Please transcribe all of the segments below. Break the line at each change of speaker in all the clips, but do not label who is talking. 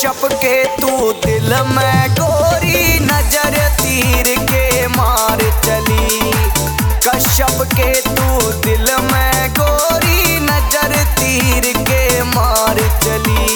कश्यप के तू दिल में गोरी नजर तीर के मार चली। कश्यप के तू दिल में गोरी नजर तीर के मार चली।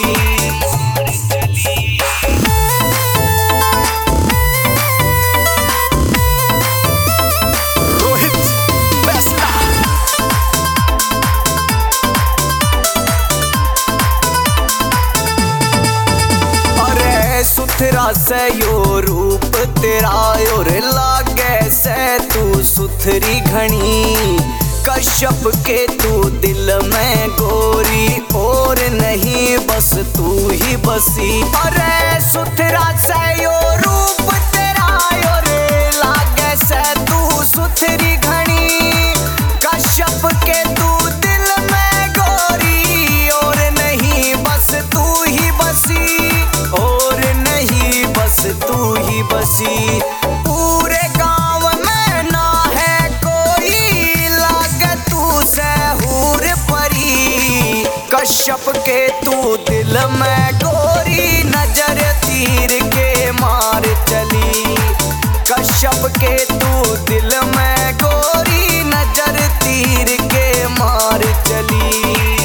सुथरा से यो रूप तेरा और लागे से तू सुथरी घनी। कश्यप के तू दिल में गोरी और नहीं बस तू ही बसी। अरे सुथरा से यो रूप तेरा और लागे से तू सुथरी घनी। कश्यप के तू दिल में गोरी और नहीं बस तू ही बसी। और नहीं बस तू ही बसी। पूरे गांव में ना है कोई लागे तू से हूर परी। कश्यप के तू दिल में गोरी नजर तीर के मार चली। कश्यप के तू दिल में गोरी नजर तीर के मार चली।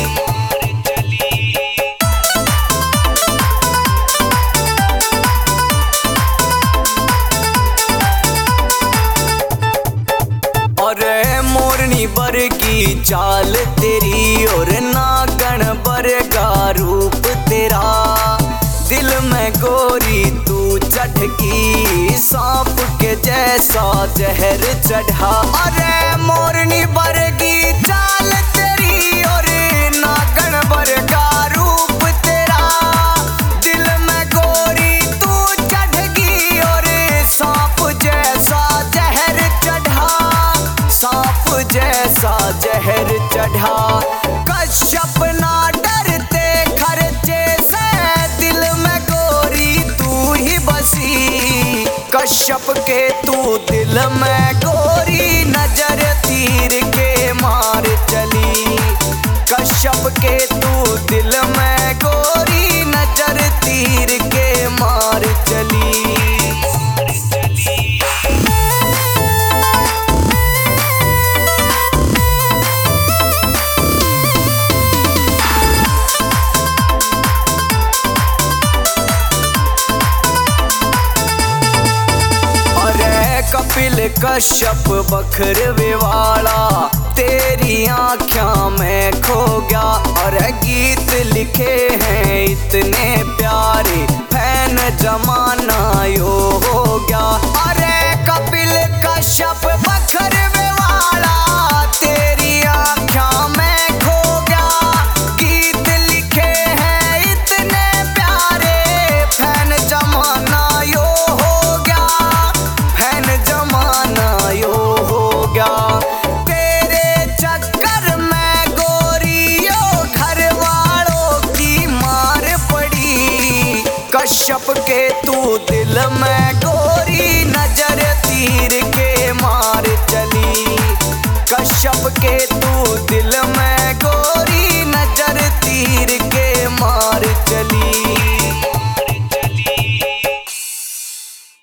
अरे मोरनी बर की चाल तेरी और नागन बर का रूप तेरा। दिल में गोरी तू चढ़की सांप के जैसा जहर चढ़ा। अरे मोरनी बर की चाल तेरी और नागन बर का रूप तेरा। दिल में गोरी तू चढ़की और सांप जैसा जहर चढ़ा। सांप जैसा जहर चढ़ा। कश्यप ना डरते खर्चे से दिल में गोरी तू ही बसी। कश्यप के तू दिल में गोरी नजर तीर के मार चली। कश्यप के तू दिल में गोरी नजर तीर के मार चली। कपिल कश्यप बखरवे वाला तेरी आँखों में खो गया। और गीत लिखे हैं इतने प्यारे फैन जमाना यो हो गया। अरे कपिल कश्यप बखरवे वाला तेरी आँखों में खो गया। गीत लिखे हैं इतने प्यारे फैन जमाना यो हो गया। फैन जमाना यो हो गया। तेरे चक्कर में गोरियों घर वालों की मार पड़ी। कश्यप के तू दिल में गोरी नजर तीर के मार चली। कश्यप के तू दिल में